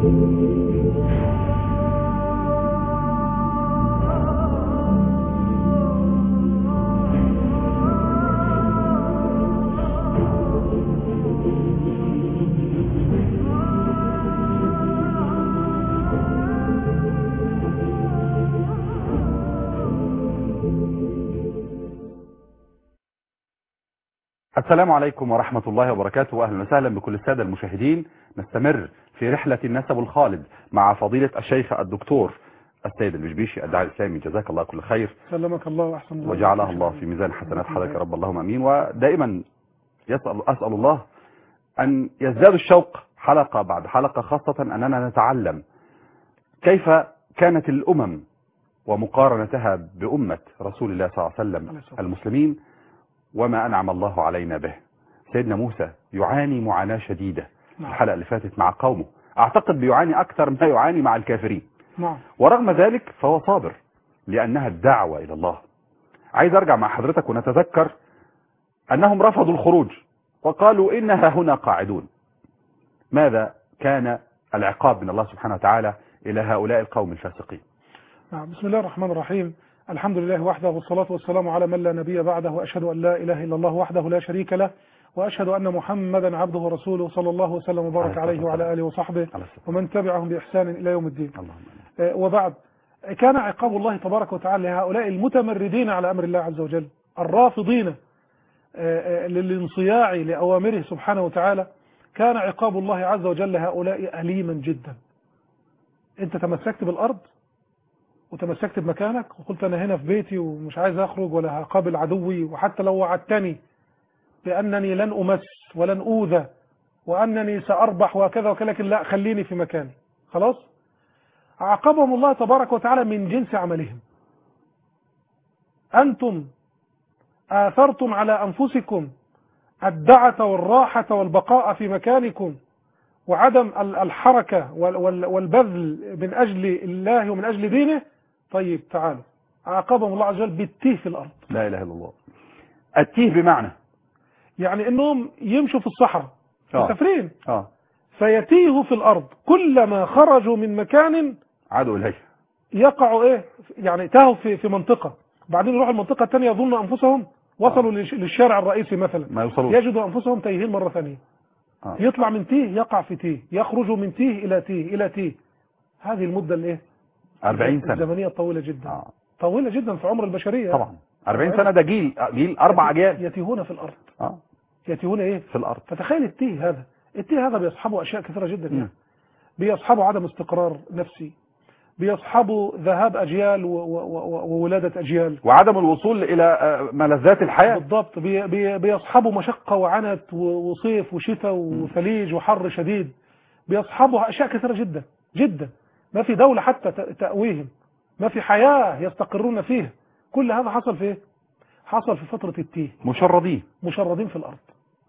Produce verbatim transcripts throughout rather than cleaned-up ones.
السلام عليكم ورحمة الله وبركاته، وأهلا وسهلا بكل السادة المشاهدين. نستمر في رحلة النسب الخالد مع فضيلة الشيخ الدكتور السيد البشبيشي الداعي الإسلامي، جزاك الله كل خير. سلمك الله وأحسن الله وجعلها الله في ميزان حسنات حضرتك يا رب، اللهم أمين. ودائما يسأل أسأل الله أن يزداد الشوق حلقة بعد حلقة، خاصة أننا نتعلم كيف كانت الأمم ومقارنتها بأمة رسول الله صلى الله عليه وسلم المسلمين، وما أنعم الله علينا به. سيدنا موسى يعاني معاناة شديدة في الحلقة اللي فاتت مع قومه، أعتقد بيعاني أكثر ما يعاني مع الكافرين. نعم. ورغم ذلك فهو صابر لأنها الدعوة إلى الله. عايز أرجع مع حضرتك ونتذكر أنهم رفضوا الخروج وقالوا إنها هنا قاعدون. ماذا كان العقاب من الله سبحانه وتعالى إلى هؤلاء القوم الفاسقين؟ نعم. بسم الله الرحمن الرحيم. الحمد لله وحده، والصلاة والسلام على من لا نبي بعده، وأشهد أن لا إله إلا الله وحده لا شريك له، وأشهد أن محمدا عبده ورسوله صلى الله وسلم وبارك عليه وعلى آله وصحبه ومن تبعهم بإحسان إلى يوم الدين. آه وبعد، كان عقاب الله تبارك وتعالى لهؤلاء المتمردين على أمر الله عز وجل، الرافضين آه للانصياع لأوامره سبحانه وتعالى، كان عقاب الله عز وجل لهؤلاء أليما جدا. أنت تمسكت بالأرض وتمسكت بمكانك وقلت أنا هنا في بيتي ومش عايز أخرج ولا هقابل عدوي، وحتى لو وعدتني بأنني لن أمس ولن أوذى وأنني سأربح وكذا وكذا، لكن لا، خليني في مكاني. خلاص، عاقبهم الله تبارك وتعالى من جنس عملهم. أنتم آثرتم على أنفسكم الدعة والراحة والبقاء في مكانكم وعدم الحركة والبذل من أجل الله ومن أجل دينه. طيب تعالوا، عاقبهم الله عز وجل بالتيه في الأرض. لا إله إلا الله. التيه بمعنى يعني إنهم يمشوا في الصحراء مسافرين، آه. فيتيهوا في الأرض، كلما خرجوا من مكان عادوا إليه، يقعوا إيه يعني تاهوا في في منطقة، بعدين يروحوا المنطقة الثانية يظنوا أنفسهم وصلوا آه. للشارع الرئيسي مثلا، ما يوصلوش، يجدوا أنفسهم تايهين مرة ثانية. آه. يطلع من تيه يقع في تيه، يخرجوا من تيه إلى تيه إلى تيه. هذه المدة اللي إيه؟ أربعين سنة، الزمنية طويلة جدا. آه. طويلة جدا في عمر البشرية طبعا. أربعين سنة ده جيل جيل أربع أجيال يتيهون في الأرض. آه. يتيهون إيه؟ في الأرض. فتخيل التيه هذا، التيه هذا بيصحبه أشياء كثيرة جدا يعني. بيصحبه عدم استقرار نفسي، بيصحبه ذهاب أجيال وولادة أجيال، وعدم الوصول إلى ملذات الحياة. بالضبط. بي بي بيصحبه مشقة وعنت وصيف وشتاء وثليج وحر شديد. بيصحبه أشياء كثيرة جدا جدا، ما في دولة حتى تأويهم، ما في حياة يستقرون فيها. كل هذا حصل في إيه؟ حصل في فترة التيه. مشردين مشردين في الأرض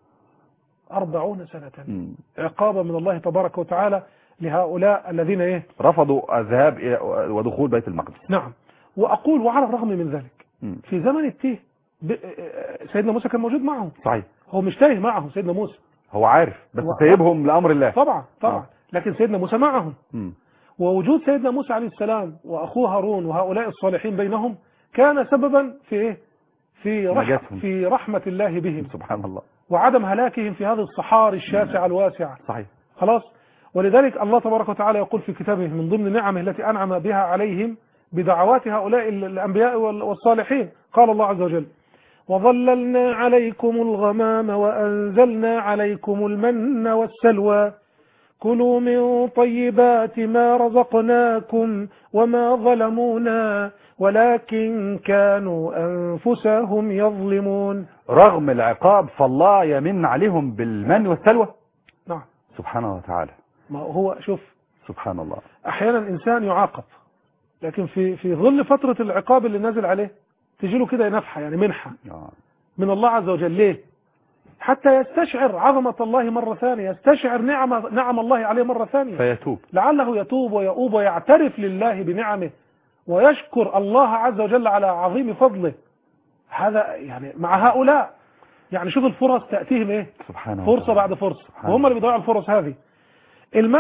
أربعون سنة. عقابا من الله تبارك وتعالى لهؤلاء الذين إيه؟ رفضوا الذهاب ودخول بيت المقدس. نعم. وأقول وعلى الرغم من ذلك م. في زمن التيه سيدنا موسى كان موجود معهم. صحيح. هو مش تايه معهم سيدنا موسى، هو عارف، بس سيبهم لأمر الله. طبعا طبعا آه. لكن سيدنا موسى معهم. م. ووجود سيدنا موسى عليه السلام وأخوه هارون وهؤلاء الصالحين بينهم كان سببا في إيه؟ في رحمة في رحمة الله بهم سبحان الله، وعدم هلاكهم في هذه الصحاري الشاسعة الواسعة. صحيح. خلاص. ولذلك الله تبارك وتعالى يقول في كتابه من ضمن نعمه التي أنعم بها عليهم بدعوات هؤلاء الأنبياء والصالحين، قال الله عز وجل: وظللنا عليكم الغمام وأنزلنا عليكم المن والسلوى كلوا من طيبات ما رزقناكم وما ظلمونا ولكن كانوا أنفسهم يظلمون. رغم العقاب فالله يمن عليهم بالمن والسلوى. نعم. سبحانه وتعالى. ما هو شوف، سبحان الله، أحيانا إنسان يعاقب لكن في في ظل فترة العقاب اللي نازل عليه تجي له كده نفحة، يعني منحة من الله عز وجل. ليه؟ حتى يستشعر عظمة الله مرة ثانية، يستشعر نعم نعم الله عليه مرة ثانية، فيتوب، لعله يتوب ويؤوب ويعترف لله بنعمه ويشكر الله عز وجل على عظيم فضله. هذا يعني مع هؤلاء، يعني شوف الفرص تأتيهم إيه؟ سبحانه فرصة بعد فرصة، وهم اللي بيضيعوا الفرص هذه. المن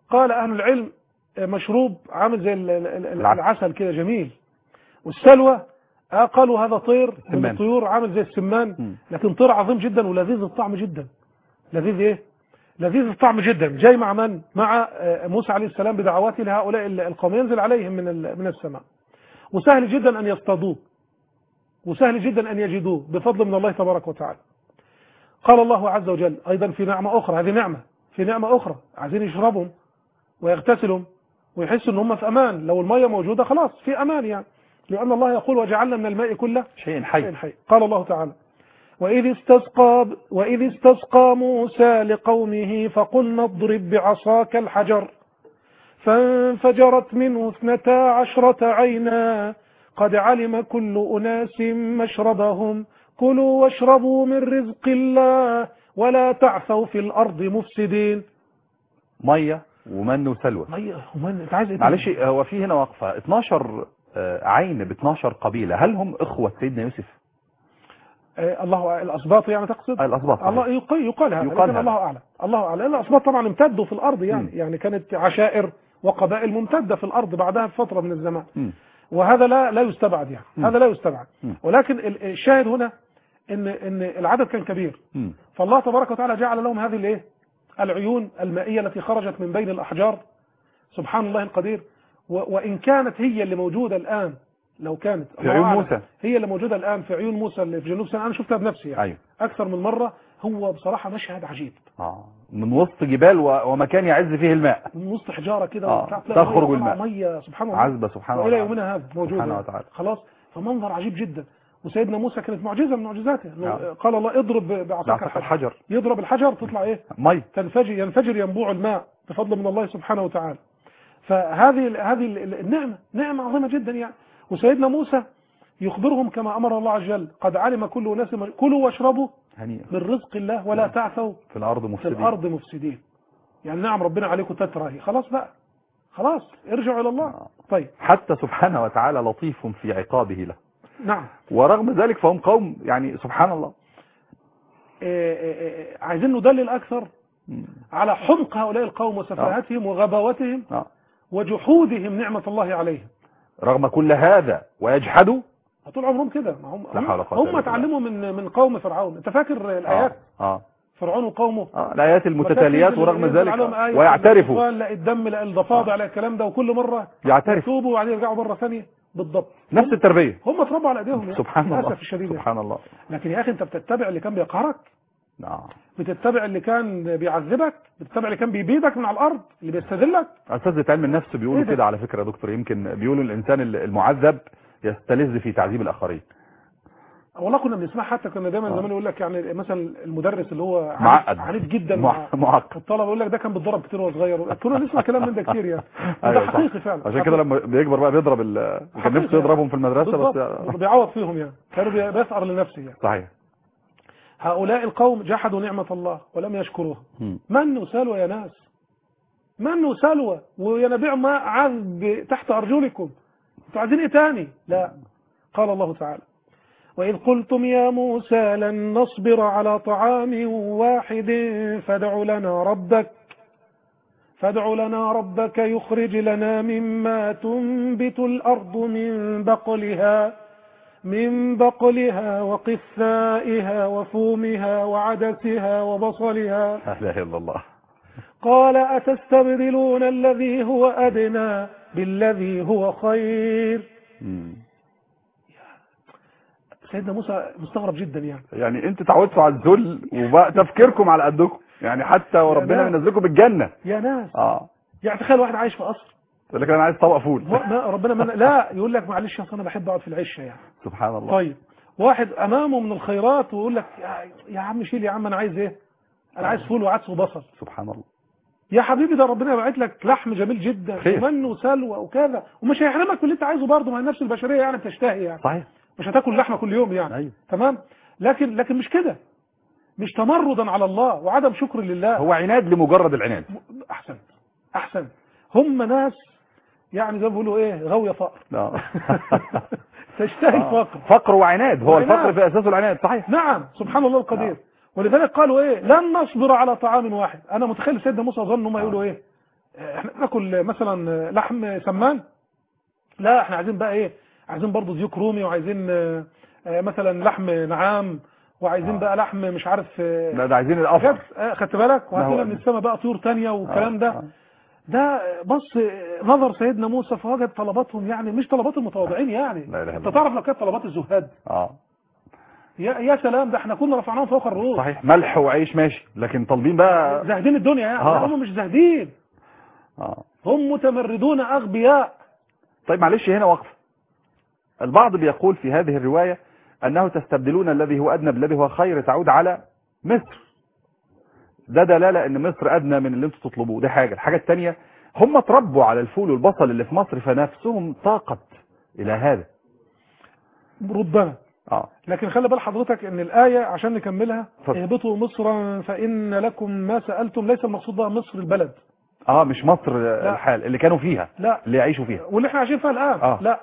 قال أهل العلم مشروب عامل زي ال- ال- ال- العسل. العسل كده جميل. والسلوى آه قالوا هذا طير من سمان. الطيور عامل زي السمان، مم. لكن طير عظيم جدا ولذيذ الطعم جدا. لذيذ ايه؟ لذيذ الطعم جدا. جاي مع من؟ مع آه، موسى عليه السلام بدعواته لهؤلاء ال- القوم، ينزل عليهم من ال- من السماء. وسهل جدا أن يصطادوه، وسهل جدا أن يجدوه بفضل من الله تبارك وتعالى. قال الله عز وجل أيضا في نعمة أخرى، هذه نعمة في نعمة أخرى، عايزين يشربهم ويغتسلهم ويحسوا ان هم في امان. لو الميه موجوده خلاص في امان يعني، لان الله يقول وجعلنا من الماء كل شيء حي. شيء حي. قال الله تعالى واذ استسقى واذ استسقى موسى لقومه فقلنا اضرب بعصاك الحجر فانفجرت منه اثنتا عشرة عينا قد علم كل اناس مشربهم كلوا واشربوا من رزق الله ولا تعثوا في الارض مفسدين. ميه ومن وسلوى. ميه ومن، انت عايز ايه؟ معلش هو في هنا وقفه اتناشر آه، عين ب اتناشر قبيله، هل هم اخوه سيدنا يوسف؟ آه الله الاسباط يعني تقصد؟ آه، الاسباط صحيح. الله يقال يقال هذا، يقال لكن هذا. الله اعلم. الله اعلم. الاسباط طبعا امتدوا في الارض يعني م. يعني كانت عشائر وقبائل ممتده في الارض بعدها بفتره من الزمان. م. وهذا لا لا يستبعد يعني، م. هذا لا يستبعد. م. ولكن ال- الشاهد هنا ان ان العدد كان كبير، م. فالله تبارك وتعالى جعل لهم هذه الايه؟ العيون المائيه التي خرجت من بين الاحجار. سبحان الله القدير. و- وان كانت هي اللي موجوده الان، لو كانت في الله عيون أعلم، موسى. هي اللي موجوده الان في عيون موسى اللي في جنوب سيناء، انا شفتها بنفسي يعني ايوه. اكثر من مره. هو بصراحه مشهد عجيب، اه من وسط جبال و- ومكان يعز فيه الماء، من وسط حجاره كده آه. وبتاع، تلاقي تخرج مية الماء. طالعة ميه سبحان الله عذبه سبحان الله والى يومنا هذا موجود سبحانه يعني. وتعالى. خلاص، فمنظر عجيب جدا. وسيدنا موسى كانت معجزه من معجزاته إنه آه. قال الله اضرب بعصاك بعصاك الحجر. الحجر. يضرب الحجر تطلع ايه؟ مي. تنفجر ينفجر ينبوع الماء بفضل من الله سبحانه وتعالى. فهذه هذه النعمه نعمه عظيمه جدا يعني. وسيدنا موسى يخبرهم كما امر الله عز وجل قد علم كل اناس مش- كلوا واشربوا هنيئا من رزق الله ولا تعثوا في الارض في مفسدين. الارض مفسدين. يعني نعم ربنا عليكم تترى، خلاص بقى، خلاص ارجعوا الى الله. آه. طيب حتى سبحانه وتعالى لطيف في عقابه له، نعم. ورغم ذلك فهم قوم يعني سبحان الله. إيه إيه إيه عايزين ندلل اكثر مم. على حمق هؤلاء القوم وسفاهتهم وغباوتهم آه. وجحودهم نعمة الله عليهم. رغم كل هذا ويجحدوا. طول عمرهم كده، ما هم لا حول ولا قوة إلا هم بالله. اتعلموا من من قوم فرعون. انت فاكر الايات؟ اه, آه. فرعون وقومه، آه. الايات المتتاليات، ورغم ذلك آية ويعترفوا. لا الدم لا الضفادع آه. لا الكلام ده، وكل مره يعترف. يتوبوا وبعدين يرجعوا مره ثانيه بالضبط. نفس التربيه. هم اتربوا على ايديهم يعني. سبحان الله للاسف الشديد يعني. سبحان الله. لكن يا اخي انت بتتبع اللي كان بيقهرك، آه. بتتبع اللي كان بيعذبك، بتتبع اللي كان بيبيدك من على الارض، اللي بيستذلك. اساتذه علم النفس بيقولوا إيه ده؟ كده على فكره يا دكتور، يمكن بيقولوا الانسان المعذب يستلذ في تعذيب الاخرين. والله كنا بنسمع، حتى كنا دايما آه. زمان يقول لك يعني مثلا المدرس اللي هو عنيف- معقد. عنيف جدا مع- مع معقد. الطلبه، يقول لك ده كان بيتضرب كتير وهو صغير. كنا نسمع كلام من ده كتير يعني. أيوة وده صح. حقيقي فعلا. عشان كده لما بيكبر بقى بيضرب ال... كان حقيقي نفسه يضربهم في المدرسه بالضبط. بس. بيعوض فيهم يعني، كانوا بي- بيسعر لنفسه يعني. صحيح. هؤلاء القوم جحدوا نعمة الله ولم يشكروها. مم. من وسلوى يا ناس، من وسلوى وينابيع ماء عذب تحت أرجلكم، انتوا عايزين ايه تاني؟ لا. قال الله تعالى وإذ قلتم يا موسى لن نصبر على طعام واحد فادع لنا ربك فادع لنا ربك يخرج لنا مما تنبت الأرض من بقلها من بقلها وقثائها وفومها وعدسها وبصلها لا اله الا الله. قال أتستبدلون الذي هو أدنى بالذي هو خير. مم. سيدنا موسى مستغرب جدا يعني. يعني انتوا تعودتوا على الذل وبقى تفكيركم على قدكم، يعني حتى وربنا ناس. منزلكم بالجنه. يا ناس، اه يعني تخيل واحد عايش في قصر، يقول لك انا عايز طبق فول. ما ربنا من... لا يقول لك معلش يا أصل انا بحب اقعد في العشه يعني. سبحان الله. طيب واحد امامه من الخيرات ويقول لك يا, يا عم شيل يا عم، انا عايز ايه؟ انا عايز فول وعدس وبصل. سبحان الله. يا حبيبي ده ربنا باعت لك لحم جميل جدا خير. ومن وسلوى وكذا، ومش هيحرمك من اللي انت عايزه برضه، ما هي النفس البشريه يعني بتشتهي يعني. صحيح. مش هتاكل لحمه كل يوم يعني. أيوه. تمام. لكن لكن مش كده، مش تمردا على الله وعدم شكر لله. هو عناد لمجرد العناد. احسن احسن. هم ناس يعني زي ما بيقولوا ايه، غاويه فقر. لا. تشتهي آه. الفقر. فقر وعناد، هو وعناد. الفقر في اساسه العناد. صحيح. نعم سبحان الله القدير. نعم. ولذلك قالوا ايه، لن نصبر على طعام واحد. انا متخيل سيدنا موسى ظن هم يقولوا ايه، احنا ناكل مثلا لحم سمان، لا احنا عايزين بقى ايه، عايزين برضو ديوك رومي، وعايزين مثلا لحم نعام، وعايزين آه. بقى لحم مش عارف لا ده عايزين الافضل، خدت بالك، ما هو- وهاتنا من السماء بقى طيور تانية والكلام آه. ده. آه. ده بص نظر سيدنا موسى فوجد طلباتهم يعني مش طلبات المتواضعين، يعني لا إله إلا انت الله. تعرف لو كانت طلبات الزهاد اه يا يا سلام، ده احنا كنا رفعناهم فوق الرؤوس. صحيح، ملح وعيش ماشي، لكن طالبين بقى زاهدين الدنيا يعني. آه. لا هم مش زاهدين، اه. هم متمردون اغبياء. طيب معلش هنا وقف. البعض بيقول في هذه الرواية أنه تستبدلون الذي هو أدنى بالذي هو خير، تعود على مصر. ده دلالة أن مصر أدنى من اللي انتم تطلبوه. ده حاجة. الحاجة الثانية، هم اتربوا على الفول والبصل اللي في مصر، فنفسهم طاقت إلى هذا. ربما. اه لكن خلي بال حضرتك ان الآية عشان نكملها، اتفضل. اهبطوا مصرا فإن لكم ما سألتم، ليس المقصود بها مصر البلد، اه مش مصر الحال اللي كانوا فيها، لا اللي يعيشوا فيها واللي احنا عايشين فيها الآن. آه. لا،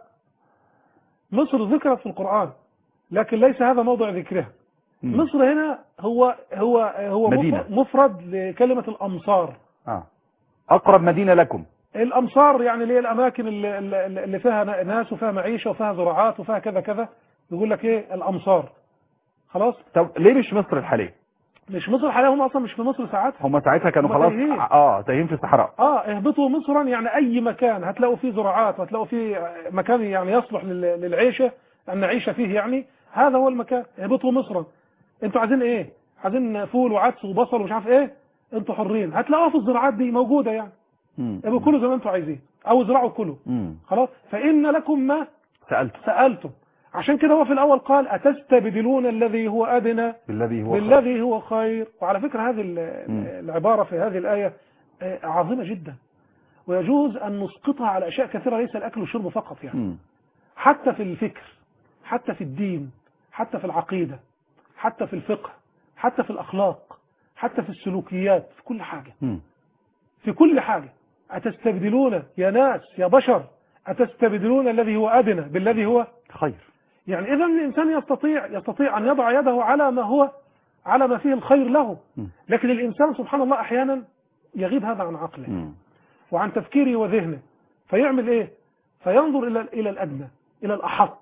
مصر ذكرت في القرآن لكن ليس هذا موضع ذكرها. مم. مصر هنا هو هو هو مدينة. مفرد لكلمة الأمصار. اه أقرب مدينة لكم. الأمصار يعني اللي هي الأماكن اللي, اللي فيها ناس وفيها معيشة وفيها زراعات وفيها كذا كذا، يقول لك إيه الأمصار. خلاص. طب ليه مش مصر الحالية؟ مش مصر الحالية، هم أصلا مش في مصر ساعتها، هم ساعتها كانوا هم خلاص تايهين. اه تايهين في الصحراء. اه اهبطوا مصرا يعني أي مكان هتلاقوا فيه زراعات وهتلاقوا فيه مكان يعني يصلح لل- للعيشة أن نعيش فيه، يعني هذا هو المكان. اهبطوا مصرا، انتوا عايزين ايه؟ عايزين فول وعدس وبصل ومش عارف ايه، انتوا حرين، هتلاقوها في الزراعات دي موجودة يعني. مم. يبقوا كلوا زي ما انتوا عايزين او ازرعوا كلوا. مم. خلاص. فإن لكم ما سألت سألتم. عشان كده هو في الأول قال أتستبدلون الذي هو أدنى بالذي هو بالذي هو خير. وعلى فكرة هذه ال- مم. العبارة في هذه الآية آه، عظيمة جدا، ويجوز أن نسقطها على أشياء كثيرة، ليس الأكل والشرب فقط يعني. مم. حتى في الفكر، حتى في الدين، حتى في العقيدة، حتى في الفقه، حتى في الأخلاق، حتى في السلوكيات، في كل حاجة، مم. في كل حاجة. أتستبدلون يا ناس يا بشر، أتستبدلون الذي هو أدنى بالذي هو خير. يعني. إذا الإنسان يستطيع يستطيع أن يضع يده على ما هو على ما فيه الخير له، مم. لكن الإنسان سبحان الله أحيانا يغيب هذا عن عقله مم. وعن تفكيره وذهنه، فيعمل إيه؟ فينظر إلى إلى الأدنى، إلى الأحط،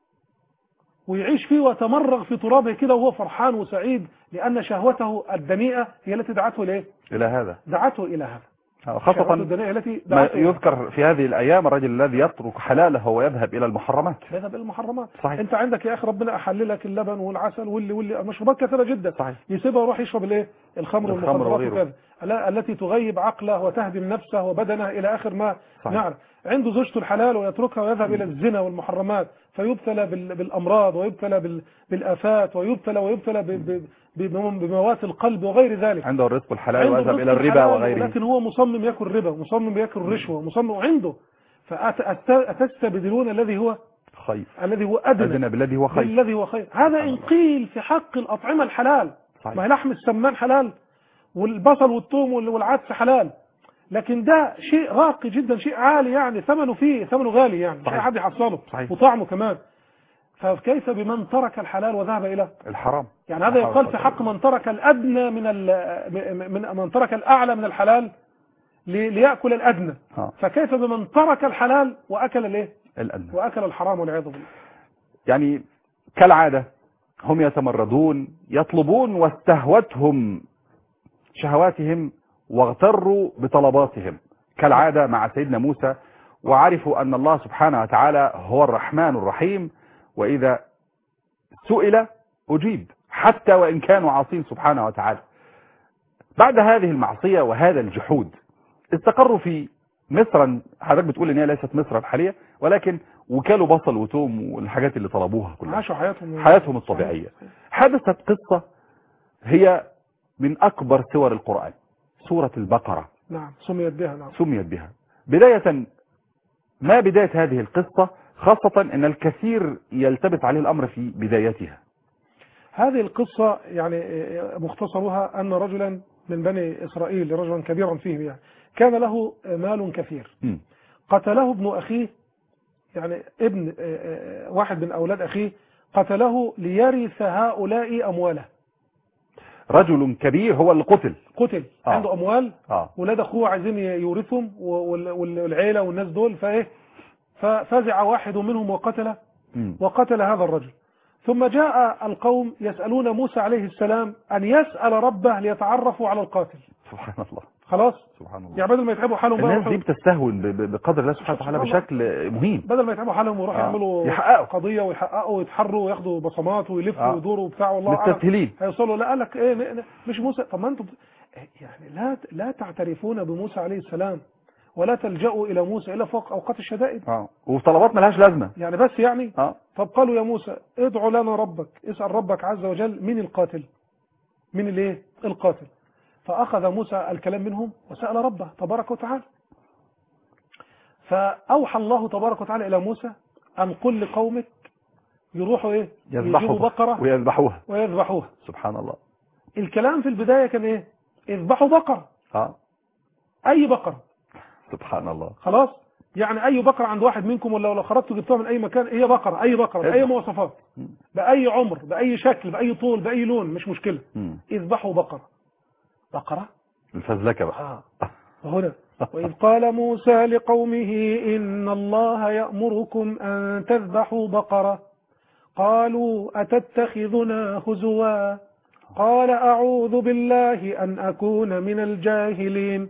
ويعيش فيه ويتمرغ في ترابه كده وهو فرحان وسعيد، لأن شهوته الدنيئة هي التي دعته ليه؟ إلى هذا دعته إلى هذا. آه، شهوته خاصة الدنيئة التي ما دعته إلى يذكر في هذه الأيام الرجل الذي يترك حلاله ويذهب إلى المحرمات. يذهب إلى المحرمات. صحيح. أنت عندك يا أخي ربنا أحل لك اللبن والعسل واللي واللي مشروبات كثيرة جدا، صحيح. يسيبها ويروح يشرب الإيه؟ الخمر الخمر والمخدرات وغيره. وكذا، ال- التي تغيب عقله وتهدم نفسه وبدنه إلى آخر ما صحيح. نعرف. عنده زوجته الحلال ويتركها ويذهب إلى الزنا والمحرمات، فيبتلى بال- بالأمراض ويبتلى بال- بالآفات ويبتلى ويبتلى ب- ب- ب- بموات القلب وغير ذلك. عنده الرزق الحلال عنده ويذهب الرزق إلى الربا الحلال، وغيره. ولكن هو مصمم يأكل ربا، مصمم يأكل رشوة، مصمم عنده. فأتستبدلون الذي هو خير. الذي هو أدنى أدنى بالذي هو خير. بالذي هو خير. هذا إن قيل في حق الأطعمة الحلال، صحيح. ما هي لحم السمان حلال والبصل والثوم والعدس حلال، لكن ده شيء راقي جدا، شيء عالي يعني، ثمنه فيه ثمنه غالي يعني، مش صحيح. أي حد يحصله. صحيح. وطعمه كمان. فكيف بمن ترك الحلال وذهب إلى الحرام؟ يعني هذا يقال في حق من ترك الأدنى من ال- من من ترك الأعلى من الحلال لي- ليأكل الأدنى. آه. فكيف بمن ترك الحلال وأكل الايه؟ الأدنى. وأكل الحرام والعياذ بالله. يعني كالعادة هم يتمردون، يطلبون واستهوتهم شهواتهم واغتروا بطلباتهم كالعادة مع سيدنا موسى، وعرفوا أن الله سبحانه وتعالى هو الرحمن الرحيم، وإذا سئل أجيب حتى وإن كانوا عاصين سبحانه وتعالى. بعد هذه المعصية وهذا الجحود استقروا في مصر. حضرتك بتقول ان هي ليست مصر الحالية، ولكن وكالوا بصل وتوم والحاجات اللي طلبوها كلها، عاشوا حياتهم حياتهم الطبيعية. حدثت قصة هي من أكبر سور القرآن، سورة البقرة. نعم سميت بها. نعم سميت بها. بداية ما بداية هذه القصة، خاصة ان الكثير يلتبس عليه الأمر في بدايتها. هذه القصة يعني مختصرها أن رجلا من بني إسرائيل، رجلا كبيرا فيهم يعني، كان له مال كثير. م. قتله ابن أخيه، يعني ابن واحد من أولاد أخيه قتله ليرث هؤلاء أمواله. رجل كبير هو اللي قتل قتل آه. عنده اموال، اه ولاد اخوه عايزين يورثهم وال- وال- والعيله والناس دول، فايه ففزع واحد منهم وقتل مم. وقتل هذا الرجل. ثم جاء القوم يسألون موسى عليه السلام أن يسأل ربه ليتعرفوا على القاتل. سبحان الله. خلاص، سبحان الله. يعني بدل ما يتعبوا حالهم بقى الناس دي يروحوا- بتستهون ب- ب- بقدر الله سبحانه وتعالى سبحان الله. بشكل مهين. بدل ما يتعبوا حالهم ويروحوا آه. يعملوا يحققوا. قضية ويحققوا ويتحروا وياخدوا بصمات ويلفوا آه. ويدوروا وبتاع، والله أعلم مستسهلين. هيوصلوا. لا قال لك ايه ن- ن- مش موسى. طب ما انتم يعني لا لا تعترفون بموسى عليه السلام ولا تلجأوا إلى موسى إلا فوق أوقات الشدائد. اه وطلبات ملهاش لازمه. يعني بس يعني اه طب قالوا يا موسى ادعو لنا ربك، اسأل ربك عز وجل من القاتل، من الايه القاتل. فأخذ موسى الكلام منهم وسأل ربه تبارك وتعالى. فأوحى الله تبارك وتعالى إلى موسى أن قل لقومك يروحوا ايه يذبحوا يجيبوا بقرة ويذبحوها. ويذبحوها. سبحان الله. الكلام في البداية كان ايه؟ اذبحوا بقرة، اه اي بقرة. سبحان الله. خلاص، يعني اي بقرة عند واحد منكم، ولا لو خرجتوا جبتوها من اي مكان، هي بقرة، اي بقرة بأي اذبح. مواصفات، بأي عمر، بأي شكل، بأي طول، بأي لون، مش مشكلة. مم. اذبحوا بقرة. بقرة الفزلكه بقى. آه. وهنا وإذ قال موسى لقومه إن الله يأمركم أن تذبحوا بقرة قالوا أتتخذنا هزوا قال أعوذ بالله أن أكون من الجاهلين.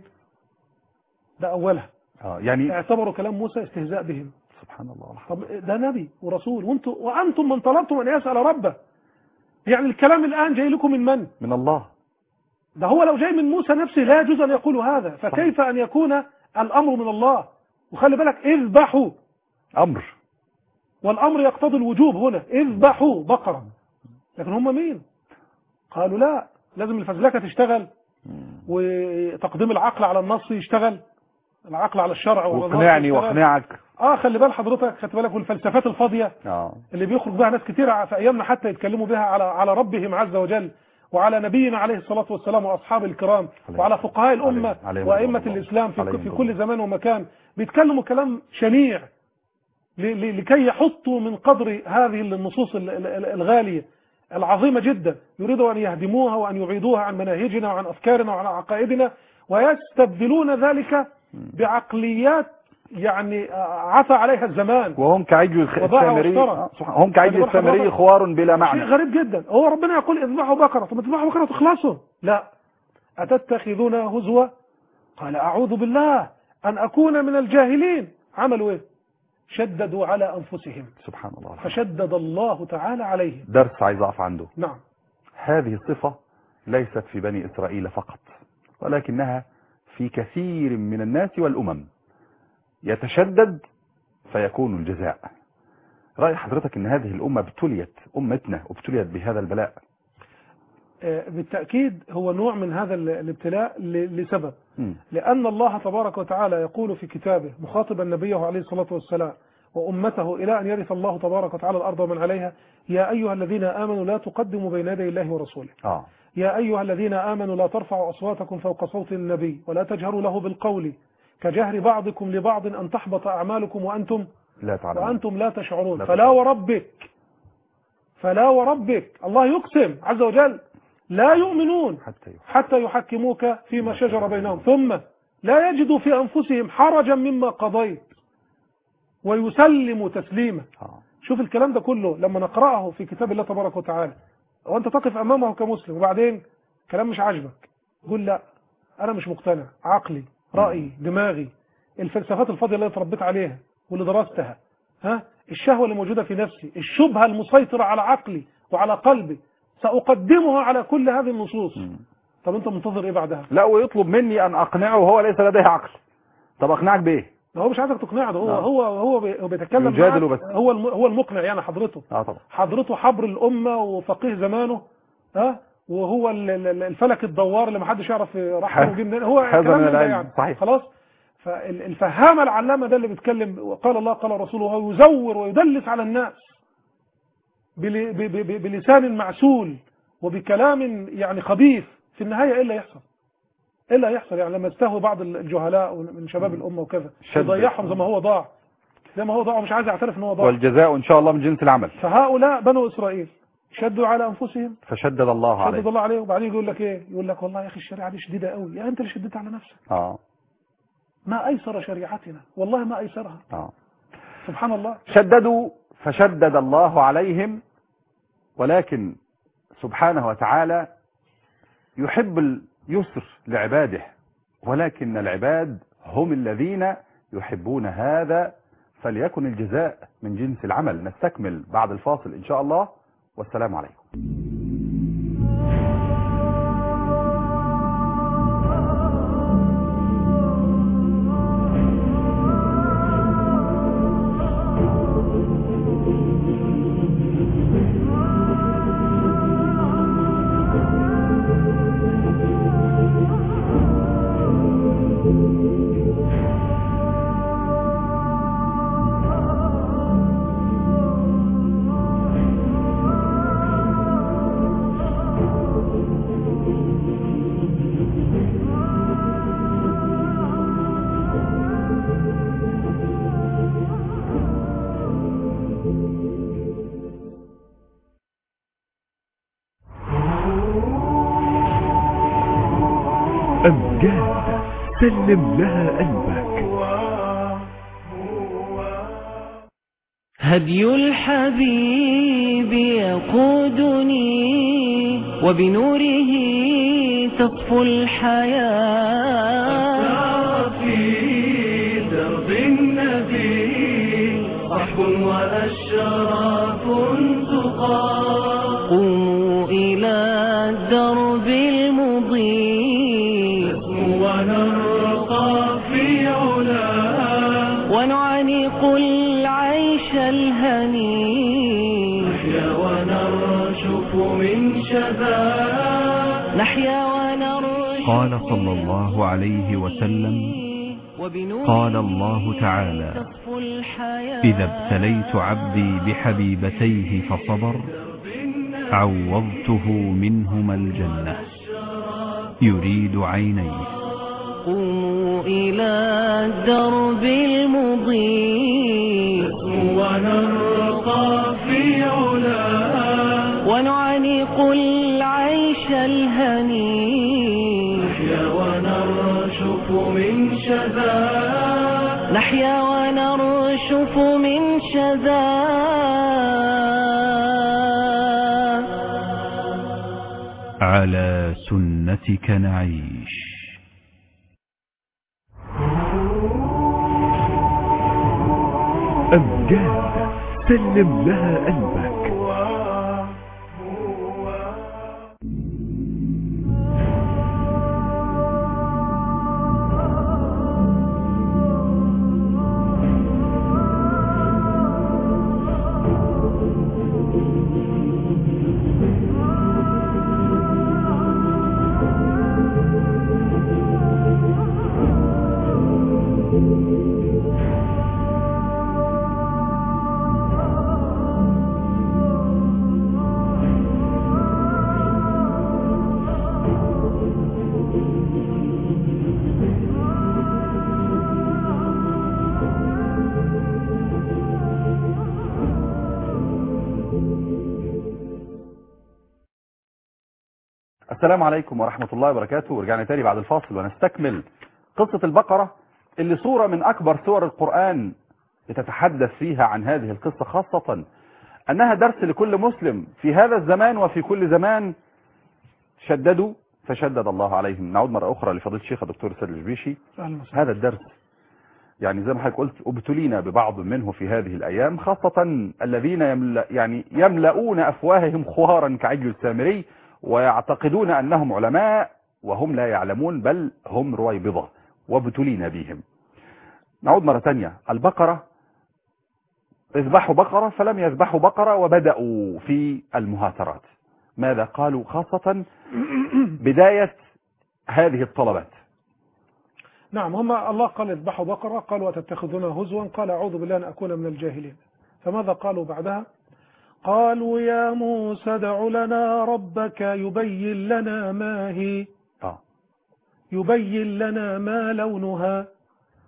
ده أولها. اه يعني اعتبروا كلام موسى استهزاء بهم. سبحان الله. طب ده نبي ورسول، وانتم وأنتم من طلبتم أن يسأل ربه. يعني الكلام الآن جاي لكم من من؟ من الله. ده هو لو جاي من موسى نفسه لا يجوز أن يقول هذا، فكيف أن يكون الأمر من الله؟ وخلي بالك اذبحوا، امر، والأمر يقتضي الوجوب هنا، اذبحوا بقرة. لكن هم مين؟ قالوا لا، لازم الفزلكة تشتغل وتقديم العقل على النص يشتغل، العقل على الشرع واقنعني واقنعك. اه خلي بال حضرتك، خدت بالك، والفلسفات الفاضية اه اللي بيخرج بها ناس كتير في أيامنا حتى يتكلموا بها على على ربهم عز وجل وعلى نبينا عليه الصلاة والسلام وأصحاب الكرام وعلى فقهاء الأمة وأئمة الإسلام في, في كل زمان ومكان، بيتكلموا كلام شنيع لكي يحطوا من قدر هذه النصوص الغالية العظيمة جدا، يريدوا أن يهدموها وأن يعيدوها عن مناهجنا وعن أفكارنا وعن عقائدنا، ويستبدلون ذلك بعقليات يعني عفى عليها الزمان، وهم كعجل السامري. آه هم كعجل السامري خوار بلا معنى. شيء غريب جدا. هو ربنا يقول اذبحوا بقرة، طب اذبحوا بقرة تخلصوا؟ لا، أتتخذون هزوا قال أعوذ بالله أن أكون من الجاهلين. عملوا ايه؟ شددوا على أنفسهم. سبحان الله. فشدد الله تعالى عليهم. درس عايز أقف عنده. نعم. هذه الصفة ليست في بني إسرائيل فقط، ولكنها في كثير من الناس والأمم. يتشدد فيكون الجزاء. رأي حضرتك أن هذه الأمة ابتليت، أمتنا ابتليت بهذا البلاء؟ بالتأكيد هو نوع من هذا الابتلاء لسبب، م. لأن الله تبارك وتعالى يقول في كتابه مخاطبا نبيه عليه الصلاة والسلام وأمته إلى أن يرث الله تبارك وتعالى الأرض ومن عليها: يا أيها الذين آمنوا لا تقدموا بين يدي الله ورسوله. آه. يا أيها الذين آمنوا لا ترفعوا أصواتكم فوق صوت النبي ولا تجهروا له بالقول كجهر بعضكم لبعض أن تحبط أعمالكم وأنتم لا تعلمون وأنتم لا تشعرون. لا فلا وربك فلا وربك الله يقسم عز وجل لا يؤمنون حتى يحكموك فيما شجر بينهم ثم لا يجدوا في أنفسهم حرجا مما قضيت ويسلموا تسليما. شوف الكلام ده كله لما نقرأه في كتاب الله تبارك وتعالى وأنت تقف أمامه كمسلم، وبعدين كلام مش عاجبك قول لا أنا مش مقتنع، عقلي رأيي دماغي الفلسفات الفاضية اللي اتربيت عليها واللي درستها، ها الشهوة اللي موجودة في نفسي، الشبهة المسيطرة على عقلي وعلى قلبي، سأقدمها على كل هذه النصوص. م. طب انت منتظر ايه بعدها؟ لا ويطلب مني ان اقنعه وهو ليس لديه عقل. طب اقنعك بايه؟ هو مش عايزك تقنعه، ده هو آه. هو هو بيتكلم يجادله بس. هو هو المقنع يعني حضرته. اه طبعا. حضرته حبر الامه وفقيه زمانه، ها وهو الفلك الدوار اللي ما حدش يعرف راح فين وجه منين، هو الكلام ده يعني صحيح. خلاص. فالفهامه العلامه ده اللي بيتكلم قال الله قال رسوله ويزور ويدلس على الناس بلسان معسول وبكلام يعني خبيث، في النهايه ايه اللي يحصل؟ ايه اللي هيحصل؟ يعني لما يستهوي بعض الجهلاء من شباب الامه وكذا يضيعهم زي ما هو ضاع، زي ما هو ضاع ومش عايز يعترف ان هو ضاع. والجزاء ان شاء الله من جنس العمل. فهؤلاء بنو اسرائيل شدوا على أنفسهم فشدد الله عليه. شدد الله عليه. وبعدين يقول لك إيه؟ يقول لك والله يا أخي الشريعة دي شديدة قوي. يا أنت اللي شددت على نفسك. آه. ما أيسر شريعتنا، والله ما أيسرها. آه. سبحان الله. شددوا فشدد الله عليهم، ولكن سبحانه وتعالى يحب اليسر لعباده، ولكن العباد هم الذين يحبون هذا، فليكن الجزاء من جنس العمل. نستكمل بعد الفاصل إن شاء الله، والسلام عليكم. أمجاد سلم لها قلبك. هدي الحبيب يقودني وبنوره تصفو الحياة. في درب النبي صحب وأشراف تقى. قوموا إلى الدرب المضيء ونرقى في علا ونعانق العيش الهني. نحيا ونرشف من شذا نحيا ونرشف. قال صلى الله عليه وسلم: قال الله تعالى: إذا ابتليت عبدي بحبيبتيه فصبر عوضته منهما الجنة. يريد عينيه. قوموا إلى الدرب المضيء ونرقى في علا ونعانق العيش الهني. نحيا ونرشف من شذا نحيا ونرشف من شذا. على سنتك نعيش. أمجاد سلم لها قلبك. السلام عليكم ورحمة الله وبركاته. ورجعنا تاني بعد الفاصل ونستكمل قصة البقرة، اللي صورة من أكبر سور القرآن بتتحدث فيها عن هذه القصة، خاصة أنها درس لكل مسلم في هذا الزمان وفي كل زمان. شددوا فشدد الله عليهم. نعود مرة أخرى لفضيلة الشيخ الدكتور سيد الجبيشي. هذا الدرس يعني زي ما حضرتك قلت ابتلينا ببعض منه في هذه الأيام، خاصة الذين يملأ يعني يملؤون أفواههم خوارا كعجل السامري ويعتقدون أنهم علماء وهم لا يعلمون، بل هم رويبضة، وابتلينا بهم. نعود مرة تانية. البقرة، اذبحوا بقرة، فلم يذبحوا بقرة وبدأوا في المهاترات. ماذا قالوا؟ خاصة بداية هذه الطلبات. نعم، هم الله قال اذبحوا بقرة، قالوا أتتخذونها هزوا، قال أعوذ بالله أن أكون من الجاهلين. فماذا قالوا بعدها؟ قالوا يا موسى ادع لنا ربك يبين لنا ما هي. آه. يبين لنا ما لونها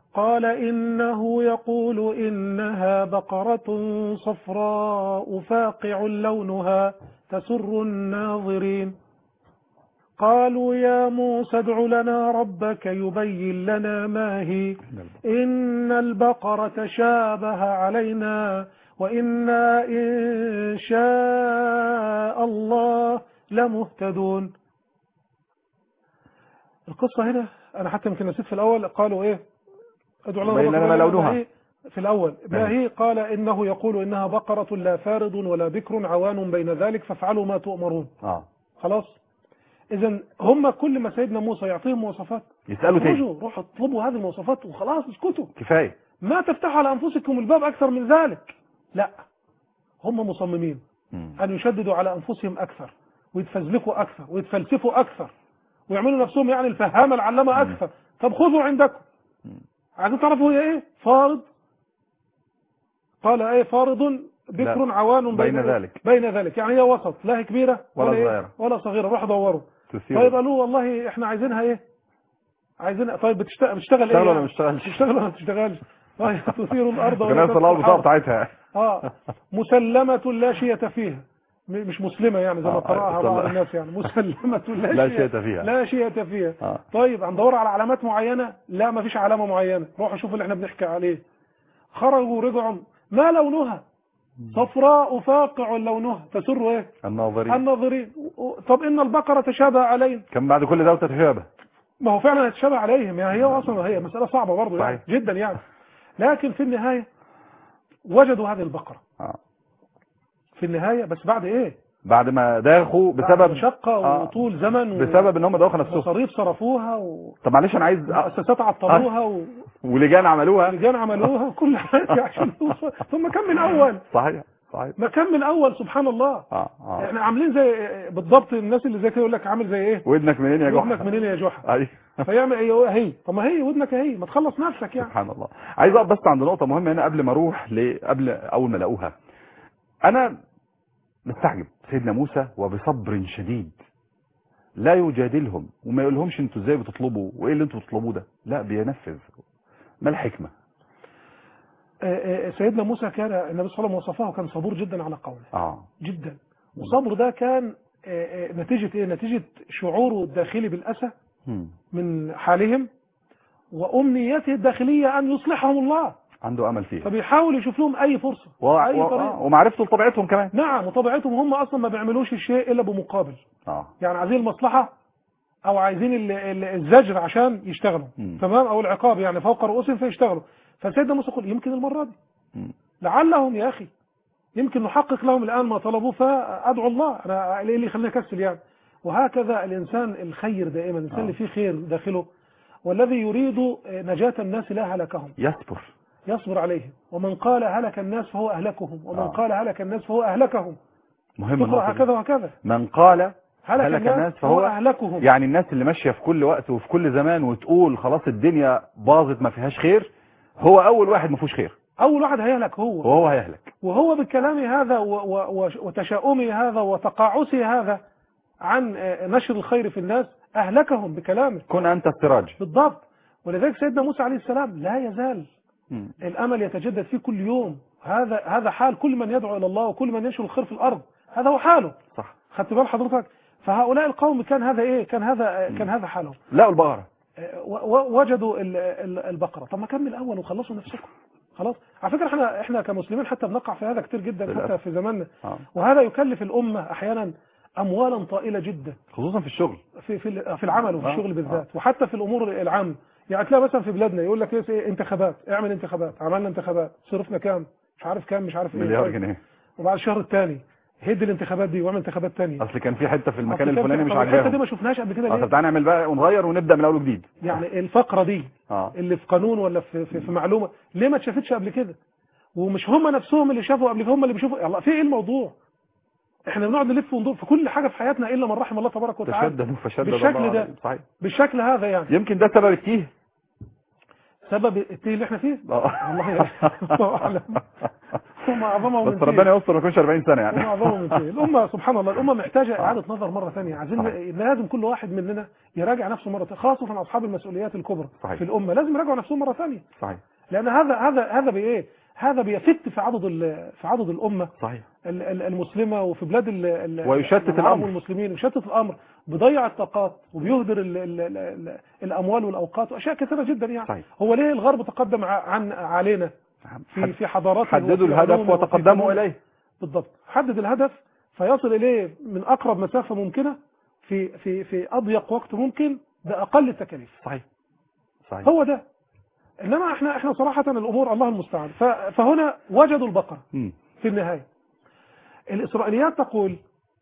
قال إنه يقول إنها بقرة صفراء فاقع لونها تسر الناظرين. قالوا يا موسى ادع لنا ربك يبين لنا ما هي إن البقرة شابه علينا وإنا إن شاء الله لمهتدون. القصة هنا أنا حتى يمكن نسيت في الأول، قالوا إيه ادعوا لنا بين لنا لونها في الأول ما هي، قال إنه يقول إنها بقرة لا فارض ولا بكر عوان بين ذلك فافعلوا ما تؤمرون. آه. خلاص. إذا هم كل ما سيدنا موسى يعطيهم مواصفات يسألوا تاني، روحوا اطلبوا هذه المواصفات وخلاص اسكتوا، كفاية، ما تفتحوا على أنفسكم الباب أكثر من ذلك. لا، هم مصممين مم. أن يشددوا على أنفسهم أكثر ويتفزلكوا أكثر ويتفلسفوا أكثر ويعملوا نفسهم يعني الفهامة العلامة أكثر. طب خذوا عندكم، عايزين تعرفوا هي إيه؟ فارض. قال إيه؟ فارض بكر عوان بين, بين ذلك بين ذلك يعني هي وسط، لا هي كبيرة ولا ولا صغيرة ولا صغيرة. روحوا دوروا. تثير. طيب قالوا والله احنا عايزينها ايه، عايزين. طيب بتشتغل بتشتغل ايه ولا ما بتشتغلش؟ بتشتغل ولا ما بتشتغلش؟ طيب تثير الارض ولا تطلع البطاقة بتاعتها. اه مسلمة لا شية فيها، مش مسلمة يعني زي ما قرأها بعض الناس يعني مسلمة لا, لا شيء فيها لا شيء فيها. آه. طيب هندور على علامات معينة؟ لا ما فيش علامة معينة. روحوا شوفوا اللي احنا بنحكي عليه. خرجوا ورجعوا. ما لونها؟ صفراء فاقع لونها تسر ايه؟ الناظرين. الناظرين. طب ان البقرة تشابه عليهم. كم بعد كل ده وتتشابه؟ ما هو فعلا تشابه عليهم يعني، هي اصلا هي مسألة صعبة برضه يعني جدا يعني، لكن في النهاية وجدوا هذه البقرة آه. في النهاية، بس بعد ايه؟ بعد ما داخوا بسبب مشقة آه. وطول زمن بسبب ان هم داخوا نفسهم مصاريف صرفوها و... طب معلش انا عايز مؤسسات عطلوها و... ولجان عملوها ولجان عملوها وكل حاجة عشان توصل. ثم كم من اول صحيح صحيح ما كم من اول سبحان الله. اه اه احنا عاملين زي بالضبط الناس اللي زي كده يقول لك عامل زي ايه؟ ودنك منين يا جحا؟ ودنك منين يا جحا؟ ايوه فيعمل ايه هي؟ طب ما هي ودنك اهي، ما تخلص نفسك يعني. سبحان الله. عايز اقف بس عند نقطة مهمة هنا قبل ما اروح ل قبل اول ما لقوها. انا مستعجب سيدنا موسى وبصبر شديد لا يجادلهم وما يقولهمش انتوا ازاي بتطلبوا وايه اللي انتوا بتطلبوه ده، لا بينفذ. ما الحكمة؟ سيدنا موسى كان النبي صلى الله عليه وسلم وصفه كان صبور جدا على قومه اه جدا، وصبر ده كان نتيجة ايه؟ نتيجة شعوره الداخلي بالأسى من حالهم وأمنيته الداخلية أن يصلحهم الله، عنده أمل فيه، فبيحاول يشوف لهم أي فرصة و... أي و... طريقة، ومعرفته لطبيعتهم كمان. نعم، وطبيعتهم هم أصلا ما بيعملوش الشيء إلا بمقابل. اه يعني عايزين المصلحة أو عايزين ال... ال... الزجر عشان يشتغلوا، م. تمام، أو العقاب يعني فوق رؤوسهم فيشتغلوا. فسيدنا موسى يقول يمكن المرة دي م. لعلهم يا أخي يمكن نحقق لهم الآن ما طلبوه، فأدعو الله، أنا إيه اللي خليني أكسل يعني. وهكذا الإنسان الخير دائما، الإنسان اللي فيه خير داخله والذي يريد نجاة الناس لا هلكهم يصبر يصبر عليهم. ومن قال هلك الناس فهو أهلكهم، ومن آه. قال هلك الناس فهو أهلكهم. مهم هكذا وهكذا. من قال هلك, هلك الناس فهو أهلكهم، يعني الناس اللي ماشية في كل وقت وفي كل زمان وتقول خلاص الدنيا باظت ما فيهاش خير، هو أول واحد ما فيهوش خير، أول واحد هيهلك هو وهو هيهلك. وهو بالكلام هذا وتشاؤمي هذا وتقاعسي هذا عن نشر الخير في الناس أهلكهم بكلامه. كن أنت السراج. بالضبط. ولذلك سيدنا موسى عليه السلام لا يزال م. الأمل يتجدد فيه كل يوم. هذا هذا حال كل من يدعو إلى الله وكل من ينشر الخير في الأرض، هذا هو حاله. صح. خدت بال حضرتك؟ فهؤلاء القوم كان هذا إيه؟ كان هذا م. كان هذا حالهم. لا البقرة وجدوا البقرة. طب ما كمل أول وخلصوا نفسكم. خلاص. على فكرة احنا احنا كمسلمين حتى بنقع في هذا كتير جدا حتى في زماننا. آه. وهذا يكلف الأمة أحيانا أموالا طائلة جدا، خصوصا في الشغل، في في في العمل وفي الشغل بالذات، آه. وحتى في الأمور العامة. يعني تلاقي مثلا في بلادنا يقول لك ايه انتخابات، اعمل انتخابات، عملنا انتخابات، صرفنا كام مش عارف كام مش عارف ايه مليار جنيه، وبعد الشهر الثاني هد الانتخابات دي واعمل انتخابات ثانية. اصل كان في حته في المكان الفلاني مش عاجباهم، الحته دي ما شفناهاش قبل كده ليه؟ طب تعالى نعمل بقى ونغير ونبدا من اول وجديد. يعني الفقره دي آه. اللي في قانون ولا في, في في معلومه ليه ما اتشافتش قبل كده؟ ومش هم نفسهم اللي شافوا قبل كده، هم اللي بيشوفوا. الله في ايه الموضوع؟ احنا بنقعد نلف وندور في كل حاجه في حياتنا الا من رحم الله تبارك وتعالى. تشدد وفشدد بالشكل ده، صحيح. بالشكل هذا يعني. يمكن ده سبب التيه. سبب التيه اللي احنا فيه آه. والله الله اعلم. هم اعظمهم من بس ربنا تيه. يستر ما يكونش أربعين سنه هم يعني. اعظمهم من تيه. الامه سبحان الله الامه محتاجه آه. اعاده نظر مره ثانيه. عايزين صحيح. لازم كل واحد مننا يراجع نفسه مره ثانيه، خاصه اصحاب المسؤوليات الكبرى صحيح. في الامه لازم يراجعوا نفسهم مره ثانيه. صحيح. لان هذا هذا هذا بايه؟ هذا بيفت في عدد ال- في عدد الامه صحيح. ال- ال- المسلمه وفي بلاد ال- ال- ويشتت العرب الأمر. والمسلمين، يشتت الامر، بيضيع الطاقات وبيهدر ال ال ال ال الاموال والاوقات واشياء كثيره جدا يعني. صحيح. هو ليه الغرب تقدم ع- عن علينا في في حضاراته حددوا وفي الهدف علومه وفي وتقدموا فنونه؟ اليه. بالضبط، حدد الهدف فيصل اليه من اقرب مسافه ممكنه في في في اضيق وقت ممكن باقل التكاليف. صحيح. صحيح. هو ده. انما احنا احنا صراحه الامور الله المستعان. ف- فهنا وجدوا البقره مم. في النهايه. الاسرائيليات تقول،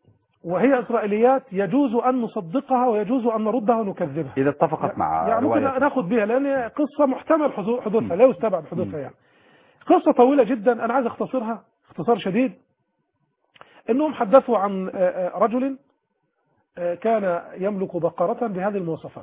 وهي اسرائيليات يجوز ان نصدقها ويجوز ان نردها ونكذبها. اذا اتفقت مع يعني ممكن رواية. ناخد بها لان هي قصه محتمل حدو- حدوثها، مم. لا يستبعد حدوثها مم. يعني. قصه طويله جدا انا عايز اختصرها اختصار شديد. انهم حدثوا عن آه، آه، رجل آه، كان يملك بقرة بهذه المواصفات،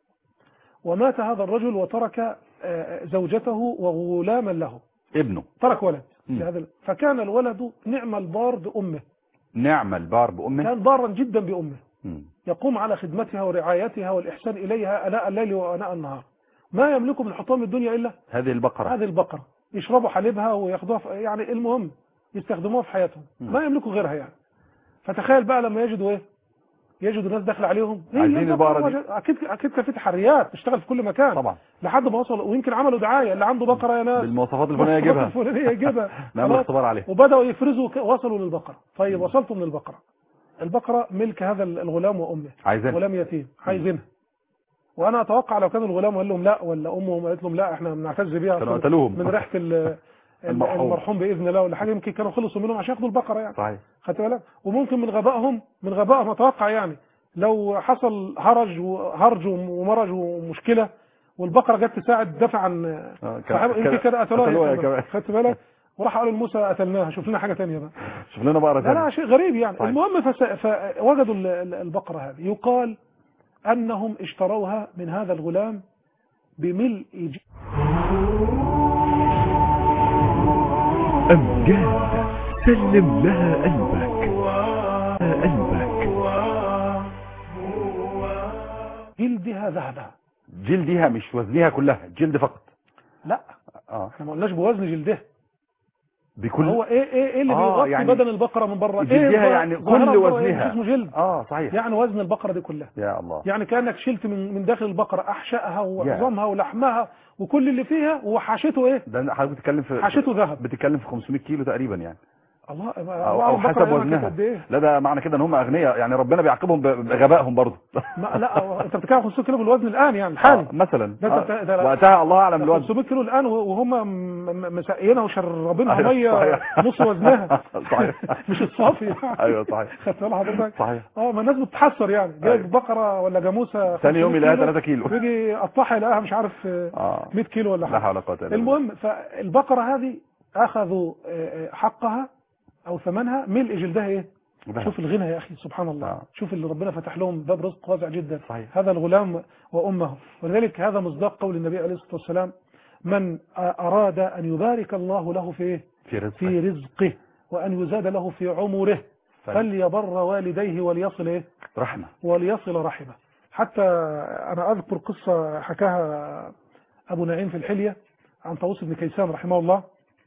ومات هذا الرجل وترك آه، زوجته وغلاما له، ابنه. ترك ولد مم. لهذا ال- فكان الولد نعم البار بأمه، نعم البار بأمه. كان بارا جدا بأمه، مم. يقوم على خدمتها ورعايتها والإحسان إليها آناء الليل وآناء النهار، ما يملكه من حطام الدنيا إلا هذه البقرة. هذه البقرة، يشربوا حليبها وياخدوها في- يعني المهم يستخدموها في حياتهم، مم. ما يملكوا غيرها يعني. فتخيل بقى لما يجدوا ايه، يجدوا ناس داخله عليهم هي عايزين البقرة البقرة دي. وجد- اكيد اكيد كان في تحريات تشتغل في كل مكان طبعا. لحد ما وصل، ويمكن عملوا دعايه اللي عنده بقره يا ناس بالمواصفات الفلانية يجيبها. الفلانيه يجيبها نعمل خلاص. اختبار عليها. وبداوا يفرزوا ك- وصلوا للبقره. طيب وصلتوا من البقره، البقره ملك هذا الغلام وامه، عايزين. غلام يتيم عايزينها. وانا اتوقع لو كان الغلام قال لهم لا ولا امهم قالت لهم لا احنا بنعتز بيها كانوا أصلاً قتلوهم. من ريحه ال- المرحوم. المرحوم باذن الله ولا حاجه، يمكن كانوا خلصوا منهم عشان ياخدوا البقره يعني. صحيح. خدت بالك؟ وممكن من غبائهم من غبائهم اتوقع يعني لو حصل هرج وهرج ومرج ومشكله والبقره جت تساعد دافع عن آه، كان- صاحبها، يمكن كان- كده قتلوها قتلوها كمان. خدت بالك؟ وراح قالوا لموسى قتلناها، شوف لنا حاجه ثانيه بقى. شوف لنا بقرة لا لا ثانية. شيء غريب يعني. طيب. المهم فس... فوجدوا ال- ال- البقره هذه، يقال انهم اشتروها من هذا الغلام بملء ج... أمجاد سلم لها قلبك قلبك جلدها ذهبها. جلدها مش وزنها كلها، جلد فقط. لا اه احنا ما قلناش بوزن جلدها. بكل. هو ايه ايه ايه اللي آه، بيغطي يعني بدن البقره من بره؟ جلدها ايه يعني ظاهرة كل بره؟ إيه وزنها. اسمه جلد. اه صحيح. يعني وزن البقره دي كلها. يا الله. يعني كانك شلت من من داخل البقره احشائها وعظامها ولحمها وكل اللي فيها وحشته ايه؟ ده حضرتك بتتكلم في حشته ذهب. بتتكلم في خمسمائة كيلو تقريبا يعني. الله او, أو حسب وزنها. لا ده معنى كده ان هم اغنياء يعني، ربنا بيعاقبهم ب- بغبائهم برضه. ما لا انت بتتكلم خمسمائة كيلو بالوزن الان يعني الحالي. آه مثلا. ده انت- آه. ده لا. وقتها الله اعلم الوزن. خمسمائة كيلو الان وهم م- م- مسقينها وشربينها أيوة، ميه صحيح. نص وزنها. صحيح. مش الصافي يعني. ايوه صحيح. خدت بالك حضرتك؟ صحيح. اه ما الناس بتتحسر يعني، جايب أيوة. بقره ولا جاموسه ثاني يوم خمسمائة يلاقيها ثلاثة كيلو. ويجي يقطعها يلاقيها مش عارف آه، اه مائة كيلو ولا لا حاجه. حول ولا قوه الا بالله. المهم فالبقره هذه اخذوا آه، آه، حقها او ثمنها ملء جلدها ايه؟ ذهب. شوف الغنى يا اخي سبحان الله. آه. شوف اللي ربنا فتح لهم باب رزق واسع جدا. صحيح. هذا الغلام وامه. ولذلك هذا مصداق قول النبي عليه الصلاه والسلام: من اراد ان يبارك الله له في ايه؟ في رزقه. في رزقه وان يزاد له في عمره طيب. فليبر والديه وليصل ايه؟ رحمه. وليصل رحمه. حتى انا اذكر قصه حكاها ابو نعيم في الحليه عن طاووس بن كيسان رحمه الله،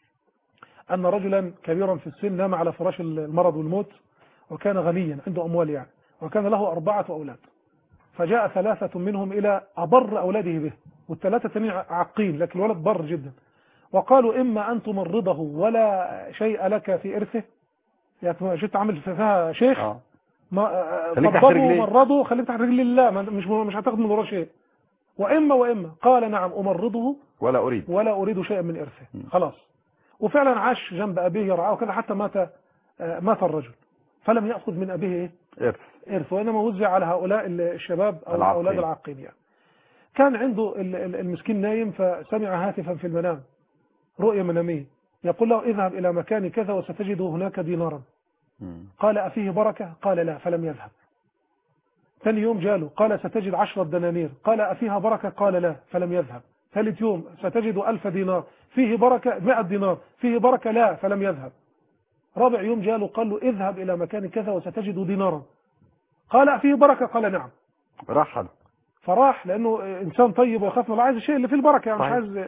ان رجلا كبيرا في السن نام على فراش المرض والموت، وكان غنيا عنده اموال يعني، وكان له اربعه اولاد، فجاء ثلاثه منهم الى ابر اولاده به، والثلاثه الثانيين عاقين لكن الولد بر جدا، وقالوا اما ان تمرضه ولا شيء لك في ارثه، يعني جيت عامل فيها شيخ اه ما خليك تحت طببه رجليه. ومرضه خليك تحت رجل الله، ما- مش مش هتاخد من وراه شيء، واما واما قال نعم امرضه ولا اريد. ولا اريد شيئا من ارثه. م. خلاص. وفعلا عاش جنب ابيه يرعاه وكذا حتى مات آه، مات الرجل، فلم ياخذ من ابيه ايه؟ ارث. ارث، وانما وزع على هؤلاء الشباب او العاقين. الاولاد العاقين يعني. كان عنده ال- ال- المسكين نايم فسمع هاتفا في المنام، رؤيا مناميه، يقول له اذهب الى مكان كذا وستجد هناك دينارا. مم. قال افيه بركه؟ قال لا، فلم يذهب. ثاني يوم جاله قال ستجد عشرة دنانير، قال افيها بركه؟ قال لا، فلم يذهب. ثالث يوم ستجد ألف دينار فيه بركة، مئة دينار فيه بركة، لا، فلم يذهب. رابع يوم جاء له قال له اذهب إلى مكان كذا وستجد دينارا. قال فيه بركة؟ قال نعم. راح فراح لأنه إنسان طيب ويخاف من الله، عايز الشيء اللي فيه البركة يعني، مش عايز.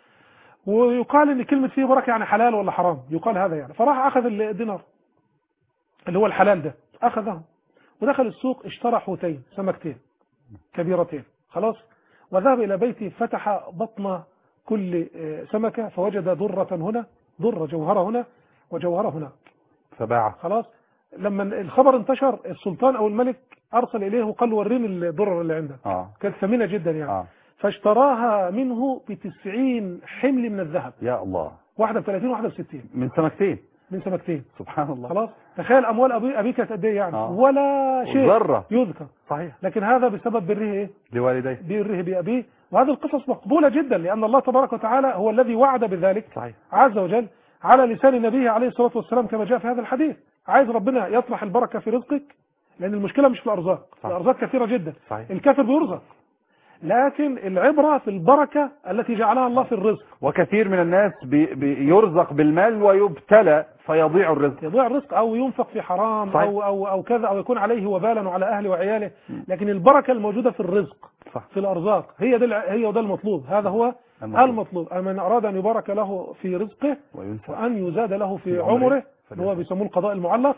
ويقال إن كلمة فيه بركة يعني حلال ولا حرام، يقال هذا يعني. فراح أخذ الدينار اللي هو الحلال ده، أخذه ودخل السوق، اشترى حوتين سمكتين كبيرتين خلاص، وذهب إلى بيته، فتح بطن كل سمكة فوجد درة هنا، درة جوهرة هنا وجوهرة هنا، فباع. خلاص. لما الخبر انتشر، السلطان أو الملك أرسل إليه وقال له وريني الدرر اللي عندك. آه. كانت ثمينة جدا يعني. آه. فاشتراها منه بتسعين حمل من الذهب. يا الله. واحدة بثلاثين واحدة بستين. من سمكتين. من سمكتين. سبحان الله. خلاص. تخيل أموال أبي أبي كانت قد إيه يعني. آه. ولا شيء ذرة يذكر. صحيح. لكن هذا بسبب بره إيه؟ لوالديه. بره بأبيه. وهذه القصص مقبولة جدا، لأن الله تبارك وتعالى هو الذي وعد بذلك. صحيح. عز وجل على لسان نبيه عليه الصلاة والسلام كما جاء في هذا الحديث. عايز ربنا يطرح البركة في رزقك، لأن المشكلة مش في الأرزاق. صحيح. الأرزاق كثيرة جدا. صحيح. الكافر بيرزق، لكن العبرة في البركة التي جعلها الله في الرزق. وكثير من الناس بي بيرزق بالمال ويبتلى فيضيع الرزق، يضيع الرزق أو ينفق في حرام. صحيح. أو, أو, أو كذا، أو يكون عليه وبالا وعلى أهله وعياله. لكن البركة الموجودة في الرزق. صح. في الأرزاق هي ده هي وده المطلوب. هذا هو المطلوب, المطلوب. من أراد أن يبارك له في رزقه وأن يزاد له في, في عمره، هو بيسموه القضاء المعلق،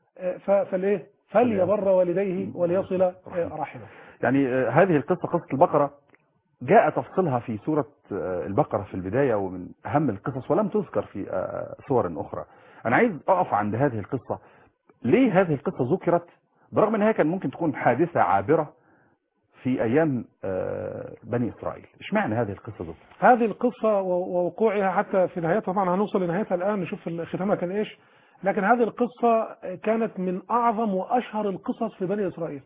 فليه فليبر والديه وليصل رحمه. يعني هذه القصة، قصة البقرة، جاء تفصيلها في سورة البقرة في البداية، ومن أهم القصص، ولم تذكر في سور أخرى. أنا عايز أقف عند هذه القصة. ليه هذه القصة ذكرت برغم أنها كان ممكن تكون حادثة عابرة في أيام بني إسرائيل؟ اشمعنى هذه القصة ذكرت؟ هذه القصة ووقوعها حتى في نهايتها، طبعا هنوصل لنهايتها الآن نشوف ختامها كان إيش، لكن هذه القصة كانت من أعظم وأشهر القصص في بني إسرائيل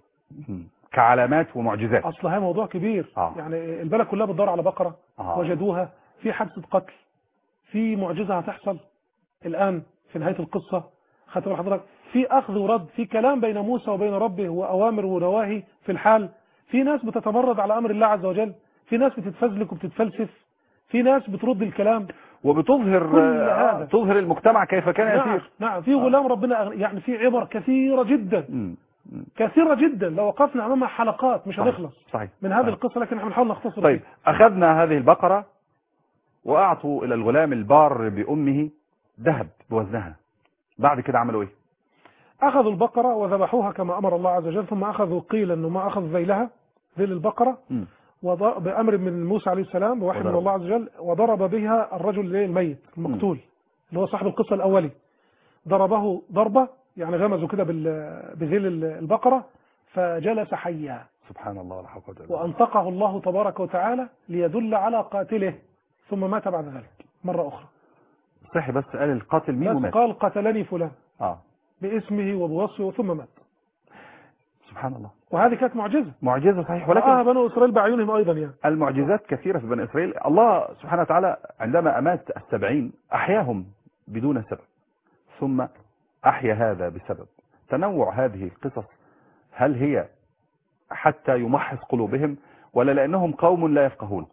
كعلامات ومعجزات. أصلها موضوع كبير. آه. يعني البلد كلها بتدور على بقرة. آه. وجدوها في حادثة قتل، في معجزة هتحصل الآن في نهاية القصة، خدت بال حضرتك، في أخذ ورد، في كلام بين موسى وبين ربه وأوامر ونواهي في الحال، في ناس بتتمرد على أمر الله عز وجل، في ناس بتتفزلك وبتتفلسف، في ناس بترد الكلام وبتظهر آه تظهر المجتمع كيف كان يسير. نعم, نعم في غلام ربنا يعني في عبر كثيرة جدا. م. كثيرة جدا لو وقفنا أمامها حلقات مش هنخلص. صحيح. من هذه القصة، لكن احنا بنحاول نختصر. طيب فيه. أخذنا هذه البقرة وأعطوا إلى الغلام البار بأمه ذهب بوزنها، بعد كده عملوا إيه؟ أخذوا البقرة وذبحوها كما أمر الله عز وجل، ثم أخذوا قيل أنه ما أخذ ذيلها ذيل البقرة بأمر من موسى عليه السلام بوحي من الله عز وجل، وضرب بها الرجل الميت المقتول اللي هو صاحب القصة الأولي، ضربه ضربة يعني غمزوا كده بذيل البقرة فجلس حيا. سبحان الله ولا حول ولا قوة إلا بالله. وأنطقه الله تبارك وتعالى ليدل على قاتله، ثم مات بعد ذلك مرة أخرى. صحيح، بس قال القاتل مين ومات؟ قال قتلني فلان آه. باسمه وبوصفه ثم مات. سبحان الله. وهذه كانت معجزة. معجزة صحيح، ولكن آه بنو إسرائيل بعيونهم أيضا يعني. المعجزات كثيرة في بني إسرائيل. الله سبحانه وتعالى عندما أمات السبعين أحياهم بدون سبب، ثم أحيا هذا بسبب. تنوع هذه القصص هل هي حتى يمحص قلوبهم، ولا لأنهم قوم لا يفقهون؟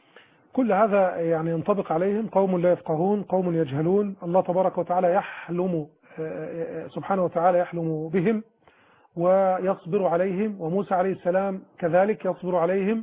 كل هذا يعني ينطبق عليهم، قوم لا يفقهون، قوم يجهلون. الله تبارك وتعالى يحلم سبحانه وتعالى يحلم بهم ويصبر عليهم، وموسى عليه السلام كذلك يصبر عليهم.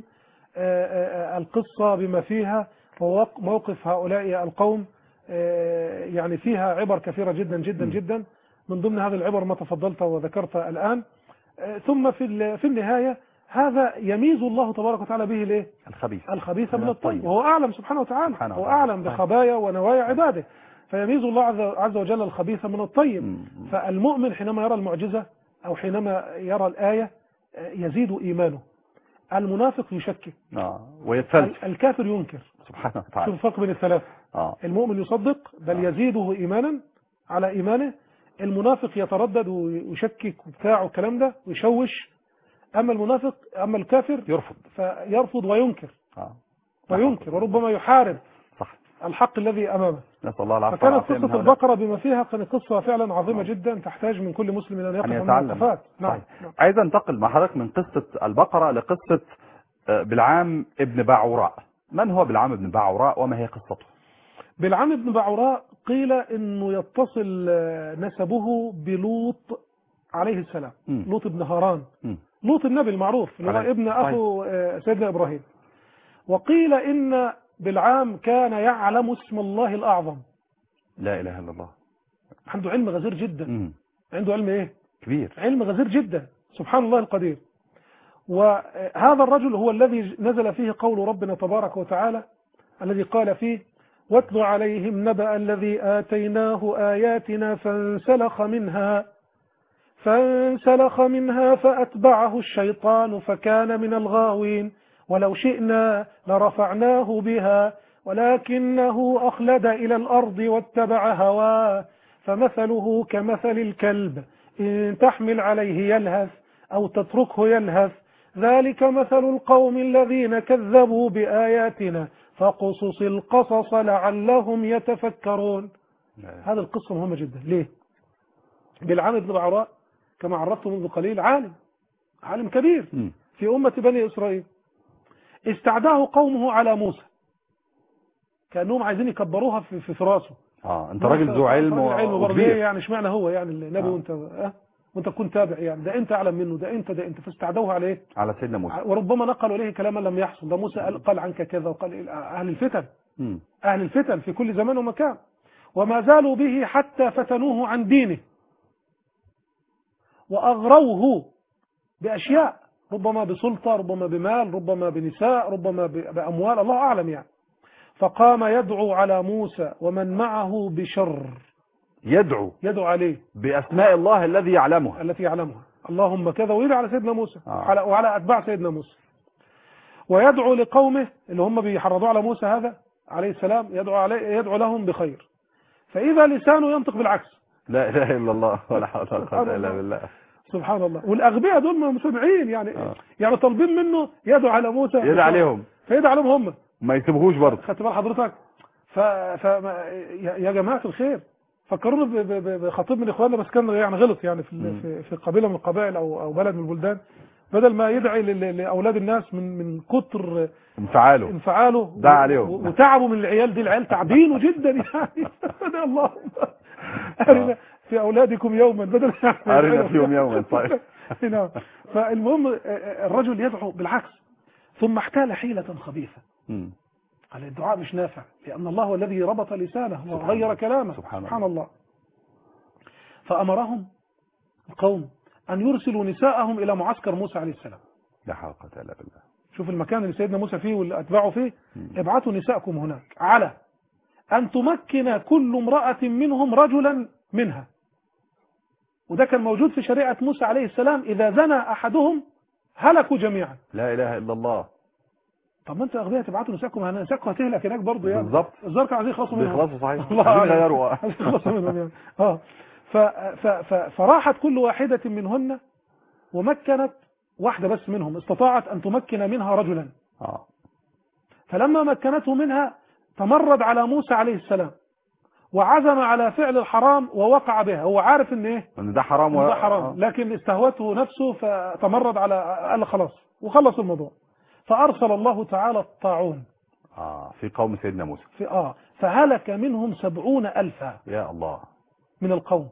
القصة بما فيها وموقف هؤلاء القوم يعني فيها عبر كثيرة جدا جدا جدا، من ضمن هذه العبر ما تفضلت وذكرت الآن. ثم في في النهاية هذا يميز الله تبارك وتعالى به الايه؟ الخبيث الخبيث من الطيب، وهو أعلم سبحانه وتعالى، هو أعلم بخبايا ونوايا عباده، فيميز الله عز وجل الخبيث من الطيب. فالمؤمن حينما يرى المعجزة أو حينما يرى الآية يزيد إيمانه. المنافق يشكك آه. ويتفلسف. الكافر ينكر. سبحانه وتعالى. شوف الفرق بين الثلاثة. آه. المؤمن يصدق بل آه. يزيده إيمانا على إيمانه، المنافق يتردد ويشكك وبتاع والكلام ده ويشوش. أما المنافق أما الكافر يرفض فيرفض وينكر. آه. وينكر وربما يحارب صح الحق الذي أمامه. نسأل الله العافية. فكانت قصة البقرة بما فيها كانت قصة فعلا عظيمة جدا، تحتاج من كل مسلم أن يقف من الوقفات. نعم. عايز انتقل مع حضرتك من قصة البقرة لقصة بلعام ابن باعوراء. من هو بلعام بن بعوراء وما هي قصته؟ بلعام بن بعوراء قيل انه يتصل آه، نسبه بلوط عليه السلام. م. لوط بن هاران، م. لوط النبي المعروف اللي هو عليه. ابن اخو آه، سيدنا ابراهيم. وقيل ان بلعام كان يعلم اسم الله الاعظم. لا اله الا الله. عنده علم غزير جدا. م. عنده علم ايه؟ كبير. علم غزير جدا، سبحان الله القدير. وهذا الرجل هو الذي نزل فيه قول ربنا تبارك وتعالى الذي قال فيه: واتل عليهم نبأ الذي آتيناه آياتنا فانسلخ منها فانسلخ منها فأتبعه الشيطان فكان من الغاوين ولو شئنا لرفعناه بها ولكنه أخلد إلى الأرض واتبع هواه فمثله كمثل الكلب إن تحمل عليه يلهث أو تتركه يلهث ذلك مثل القوم الذين كذبوا بآياتنا فقصص القصص لعلهم يتفكرون. هذه القصة مهمة جدا. ليه؟ بلعام بن بعوراء كما عرفت منذ قليل عالم عالم كبير م. في أمة بني إسرائيل. استعداه قومه على موسى كأنهم عايزين يكبروها في, في فراسه. اه انت راجل ذو علم وكبير يعني اشمعنى هو يعني النبي آه. وانت أه؟ وانت تكون تابع يعني ده انت اعلم منه ده انت ده انت فاستعدوه على ايه؟ على سيدنا موسى. وربما نقلوا اليه كلاما لم يحصل. ده موسى قال, قال عنك كذا وقال اهل الفتن م. اهل الفتن في كل زمان ومكان وما زالوا به حتى فتنوه عن دينه واغروه باشياء ربما بسلطه ربما بمال ربما بنساء ربما باموال الله اعلم يعني. فقام يدعو على موسى ومن معه بشر. يدعو يدعو عليه بأسماء الله الذي يعلمها التي يعلمها اللهم كذا ويدعو على سيدنا موسى آه. وعلى, وعلى أتباع سيدنا موسى ويدعو لقومه اللي هم بيحرضوا على موسى هذا عليه السلام يدعو, عليه يدعو لهم بخير فإذا لسانه ينطق بالعكس. لا إله إلا الله ولا حول ولا قوة إلا بالله. سبحان الله. والأغبياء دول مسمعين يعني آه. يعني طالبين منه يدعو على موسى يدعو عليهم فيدعو عليهم هم ما يسيبوهوش برضه. خدت بال حضرتك؟ ف... ف... يا جماعة الخير فكروني بخطيب من اخواننا بس كان يعني غلط يعني في في, في قبيله من القبائل او او بلد من البلدان بدل ما يدعي لاولاد الناس من من كتر انفعاله انفعاله دعا عليهم وتعبوا من العيال دي. العيال تعبينه جدا يعني بدل اللهم ارنا في اولادكم يوما بدل ارنا فيهم يوما. طيب نعم. فالمهم الرجل يدعو بالعكس ثم احتال حيلة خبيثة. قال الدعاء مش نافع لأن الله هو الذي ربط لسانه وغير كلامه. سبحان, سبحان الله. فأمرهم القوم أن يرسلوا نساءهم إلى معسكر موسى عليه السلام. لا حول ولا قوة إلا بالله. شوف المكان اللي سيدنا موسى فيه واللي أتباعه فيه. ابعثوا نساءكم هناك على أن تمكن كل امرأة منهم رجلا منها. وده كان موجود في شريعة موسى عليه السلام إذا زنى أحدهم هلكوا جميعا. لا إله إلا الله. طب ما انت اغبياء تبعتوا نساءكم هنا نساءكم هتهلك هناك برضه يعني بالظبط. الزار كانوا عايزين يخلصوا منهم بيخلصوا صحيح الله عايزين يغيروا عايزين يخلصوا منهم يعني اه ف ف ف فراحت كل واحدة منهن ومكنت واحدة بس منهم استطاعت أن تمكن منها رجلا. اه فلما مكنته منها تمرد على موسى عليه السلام وعزم على فعل الحرام ووقع بها. هو عارف ان ايه ان ده حرام وده حرام آه. لكن استهوته نفسه فتمرد على قال خلاص وخلص الموضوع. فأرسل الله تعالى الطاعون آه في قوم سيدنا موسى في آه فهلك منهم سبعون ألفا يا الله من القوم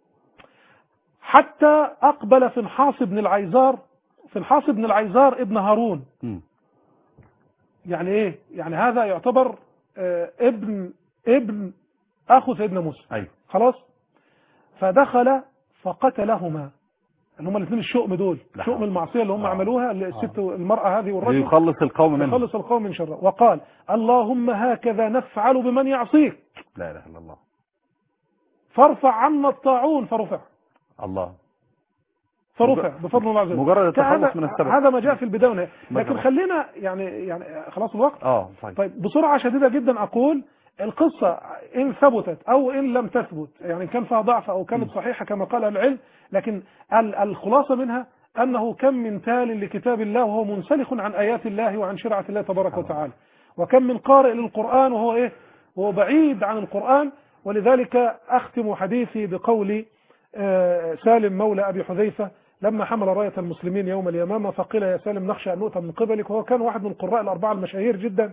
حتى أقبل فنحاس بن العيزار. فنحاس بن العيزار ابن هارون م. يعني إيه يعني هذا يعتبر آه ابن ابن أخو سيدنا موسى. أيوه خلاص. فدخل فقتلهما اللي هم الاثنين الشؤم دول شؤم المعصية اللي هم آه. عملوها الست آه. المرأة هذه والرجل يخلص القوم منه يخلص القوم من شره. وقال اللهم هكذا نفعل بمن يعصيك. لا إله إلا الله. فارفع عنا الطاعون فرفع الله فرفع بفضل الله عز وجل. مجرد التخلص من السبب. هذا ما جاء في البداية. لكن خلينا يعني يعني خلاص الوقت اه صحيح. طيب بسرعة شديدة جدا أقول القصة إن ثبتت أو إن لم تثبت يعني كان فيها ضعف أو كانت صحيحة كما قال العلم لكن الخلاصة منها أنه كم من تال لكتاب الله وهو منسلخ عن آيات الله وعن شرعة الله تبارك وتعالى وكم من قارئ للقرآن وهو إيه وهو بعيد عن القرآن. ولذلك أختم حديثي بقول سالم مولى أبي حذيفة لما حمل راية المسلمين يوم اليمامة فقيل يا سالم نخشى أن نؤتى من قبلك. وهو كان واحد من القراء الأربعة المشاهير جدا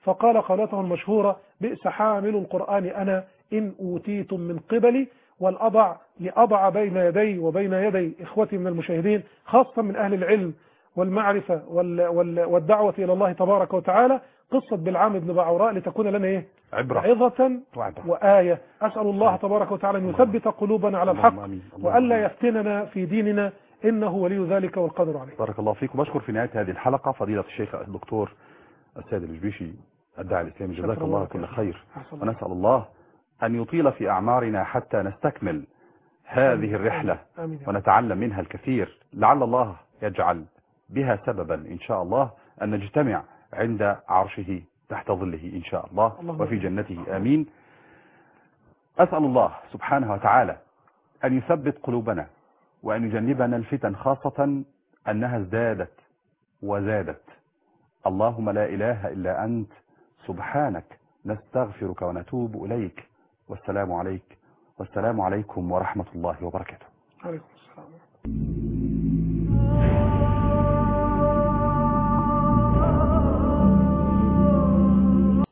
فقال قولته المشهورة: بئس حامل القرآن أنا إن أوتيتم من قبلي. والأضع لأضع بين يدي وبين يدي إخوتي من المشاهدين خاصة من أهل العلم والمعرفة والدعوة إلى الله تبارك وتعالى قصة بلعام بن بعوراء لتكون لنا إيه؟ عبرة عظة وعبرة. وآية. أسأل الله تبارك وتعالى أن يثبت قلوبنا على الحق وألا يفتننا في ديننا، إنه ولي ذلك والقدر عليه. بارك الله فيكم. بشكر في نهاية هذه الحلقة فضيلة الشيخ الدكتور السيد الجبيشي الداعي الإسلامي، جزاك الله كل خير، ونسأل الله أن يطيل في أعمارنا حتى نستكمل هذه الرحلة ونتعلم منها الكثير، لعل الله يجعل بها سببا إن شاء الله أن نجتمع عند عرشه تحت ظله إن شاء الله وفي جنته آمين. أسأل الله سبحانه وتعالى أن يثبت قلوبنا وأن يجنبنا الفتن، خاصة أنها ازدادت وزادت. اللهم لا إله إلا أنت سبحانك نستغفرك ونتوب إليك. والسلام عليك والسلام عليكم ورحمة الله وبركاته. عليكم السلام.